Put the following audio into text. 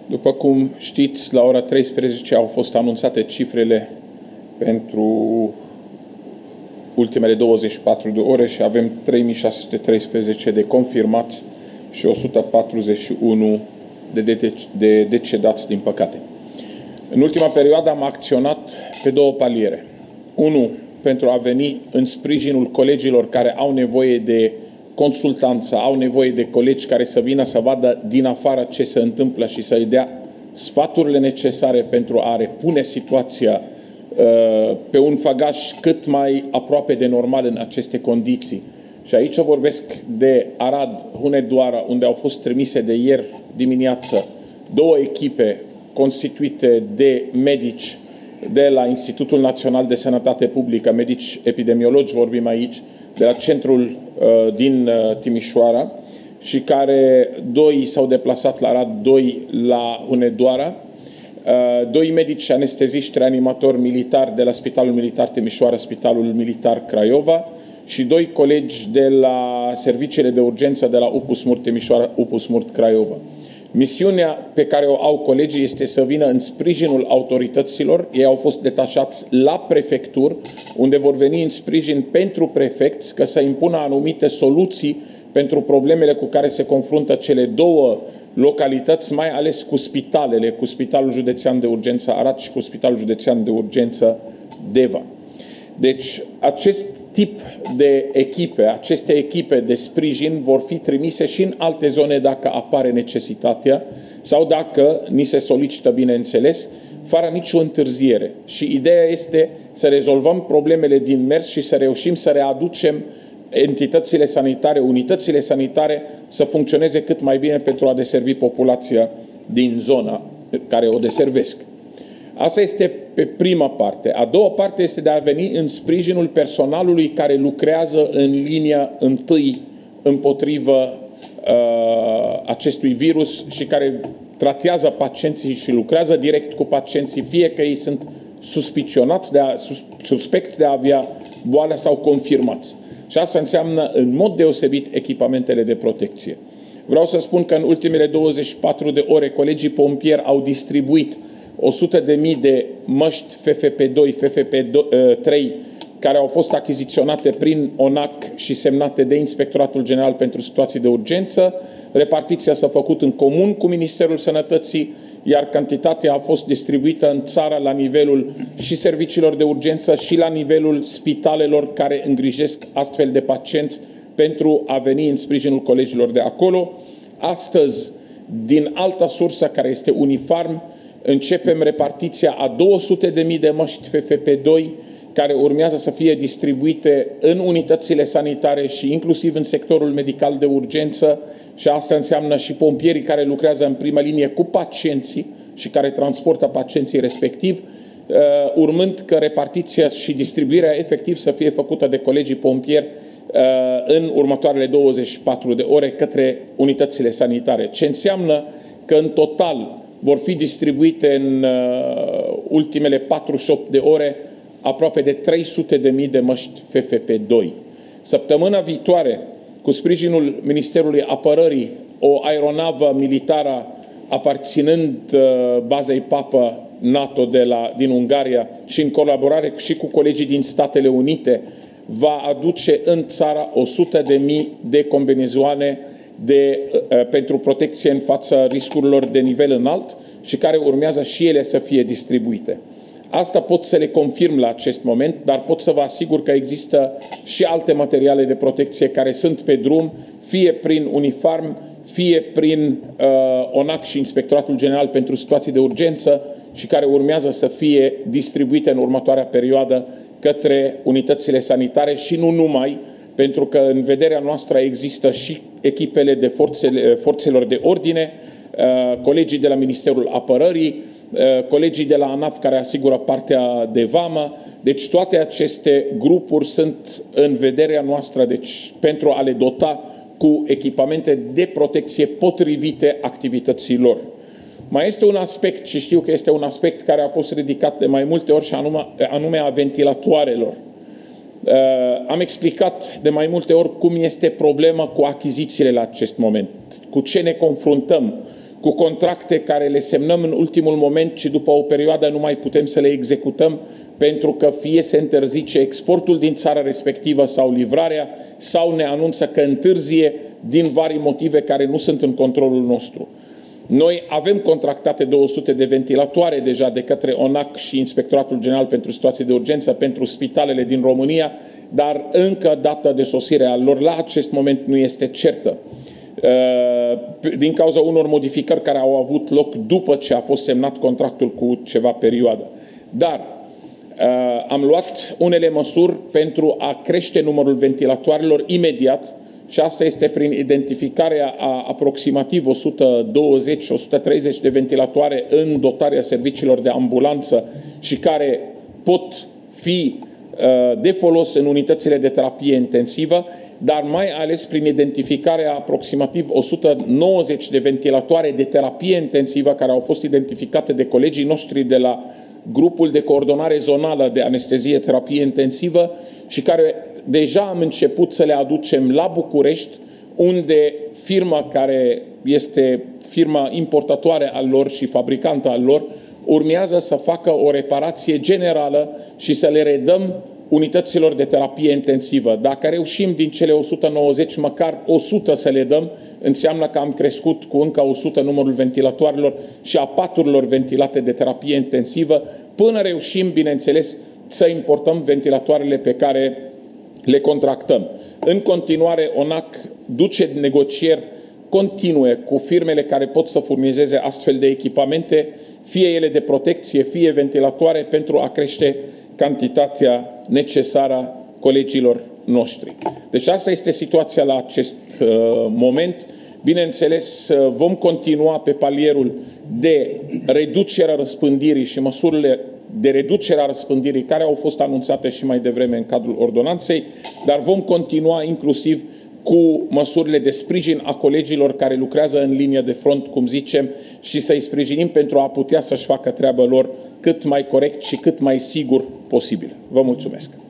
După cum știți, la ora 13 au fost anunțate cifrele pentru ultimele 24 de ore și avem 3613 de confirmați și 141 de decedați, din păcate. În ultima perioadă am acționat pe două paliere. Unu, pentru a veni în sprijinul colegilor care au nevoie de consultanță, au nevoie de colegi care să vină să vadă din afară ce se întâmplă și să-i dea sfaturile necesare pentru a repune situația pe un făgaș cât mai aproape de normal în aceste condiții. Și aici vorbesc de Arad, Hunedoara, unde au fost trimise de ieri dimineață două echipe constituite de medici de la Institutul Național de Sănătate Publică, medici epidemiologi vorbim aici, de la centrul din Timișoara, și care doi s-au deplasat la Arad, doi la Hunedoara, doi medici anesteziști reanimatori militari de la Spitalul Militar Timișoara, Spitalul Militar Craiova și doi colegi de la serviciile de urgență de la UPU Smurt Timișoara, UPU Smurt Craiova. Misiunea pe care o au colegii este să vină în sprijinul autorităților. Ei au fost detașați la prefecturi, unde vor veni în sprijin pentru prefecți, că să impună anumite soluții pentru problemele cu care se confruntă cele două localități, mai ales cu spitalele, cu Spitalul Județean de Urgență Arad și cu Spitalul Județean de Urgență Deva. Deci, acest tip de echipe, aceste echipe de sprijin vor fi trimise și în alte zone dacă apare necesitatea sau dacă ni se solicită, bineînțeles, fără nicio întârziere. Și ideea este să rezolvăm problemele din mers și să reușim să readucem entitățile sanitare, unitățile sanitare să funcționeze cât mai bine pentru a deservi populația din zona care o deservesc. Asta este pe prima parte. A doua parte este de a veni în sprijinul personalului care lucrează în linia întâi împotrivă acestui virus și care tratează pacienții și lucrează direct cu pacienții, fie că ei sunt suspecți de a avea boala sau confirmați. Și asta înseamnă în mod deosebit echipamentele de protecție. Vreau să spun că în ultimele 24 de ore colegii pompieri au distribuit 100.000 de măști FFP2, FFP3 care au fost achiziționate prin ONAC și semnate de Inspectoratul General pentru Situații de Urgență. Repartiția s-a făcut în comun cu Ministerul Sănătății, iar cantitatea a fost distribuită în țară la nivelul și serviciilor de urgență și la nivelul spitalelor care îngrijesc astfel de pacienți pentru a veni în sprijinul colegilor de acolo. Astăzi, din alta sursă care este Unifarm, începem repartiția a 200.000 de măști FFP2 care urmează să fie distribuite în unitățile sanitare și inclusiv în sectorul medical de urgență, și asta înseamnă și pompierii care lucrează în primă linie cu pacienții și care transportă pacienții respectiv, urmând că repartiția și distribuirea efectiv să fie făcută de colegii pompieri în următoarele 24 de ore către unitățile sanitare. Ce înseamnă că în total vor fi distribuite în ultimele 48 de ore aproape de 300.000 de măști FFP2. Săptămâna viitoare, cu sprijinul Ministerului Apărării, o aeronavă militară aparținând bazei Papă NATO din Ungaria și în colaborare și cu colegii din Statele Unite, va aduce în țară 100.000 de combinezoane pentru protecție în fața riscurilor de nivel înalt și care urmează și ele să fie distribuite. Asta pot să le confirm la acest moment, dar pot să vă asigur că există și alte materiale de protecție care sunt pe drum, fie prin Unifarm, fie prin ONAC și Inspectoratul General pentru Situații de Urgență și care urmează să fie distribuite în următoarea perioadă către unitățile sanitare și nu numai, pentru că în vederea noastră există și echipele de forțelor de ordine, colegii de la Ministerul Apărării, colegii de la ANAF care asigură partea de vamă. Deci toate aceste grupuri sunt în vederea noastră, deci pentru a le dota cu echipamente de protecție potrivite activităților. Mai este un aspect, și știu că este un aspect care a fost ridicat de mai multe ori, și anume a ventilatoarelor. Am explicat de mai multe ori cum este problema cu achizițiile la acest moment, cu ce ne confruntăm, cu contracte care le semnăm în ultimul moment și după o perioadă nu mai putem să le executăm pentru că fie se interzice exportul din țara respectivă sau livrarea, sau ne anunță că întârzie din vari motive care nu sunt în controlul nostru. Noi avem contractate 200 de ventilatoare deja de către ONAC și Inspectoratul General pentru Situații de Urgență pentru spitalele din România, dar încă data de sosire a lor la acest moment nu este certă, din cauza unor modificări care au avut loc după ce a fost semnat contractul cu ceva perioadă. Dar am luat unele măsuri pentru a crește numărul ventilatoarelor imediat, și asta este prin identificarea a aproximativ 120-130 de ventilatoare în dotarea serviciilor de ambulanță și care pot fi de folos în unitățile de terapie intensivă, dar mai ales prin identificarea aproximativ 190 de ventilatoare de terapie intensivă care au fost identificate de colegii noștri de la grupul de coordonare zonală de anestezie terapie intensivă și care deja am început să le aducem la București, unde firma care este firma importatoare al lor și fabricantă al lor urmează să facă o reparație generală și să le redăm unităților de terapie intensivă. Dacă reușim din cele 190 măcar 100 să le dăm, înseamnă că am crescut cu încă 100 numărul ventilatoarelor și a paturilor ventilate de terapie intensivă, până reușim, bineînțeles, să importăm ventilatoarele pe care le contractăm. În continuare, ONAC duce negocieri continue cu firmele care pot să furnizeze astfel de echipamente, fie ele de protecție, fie ventilatoare, pentru a crește cantitatea necesară colegilor noștri. Deci asta este situația la acest moment. Bineînțeles, vom continua pe palierul de reducerea răspândirii și măsurile de reducere a răspândirii care au fost anunțate și mai devreme în cadrul ordonanței, dar vom continua inclusiv cu măsurile de sprijin a colegilor care lucrează în linie de front, cum zicem, și să-i sprijinim pentru a putea să-și facă treaba lor cât mai corect și cât mai sigur posibil. Vă mulțumesc!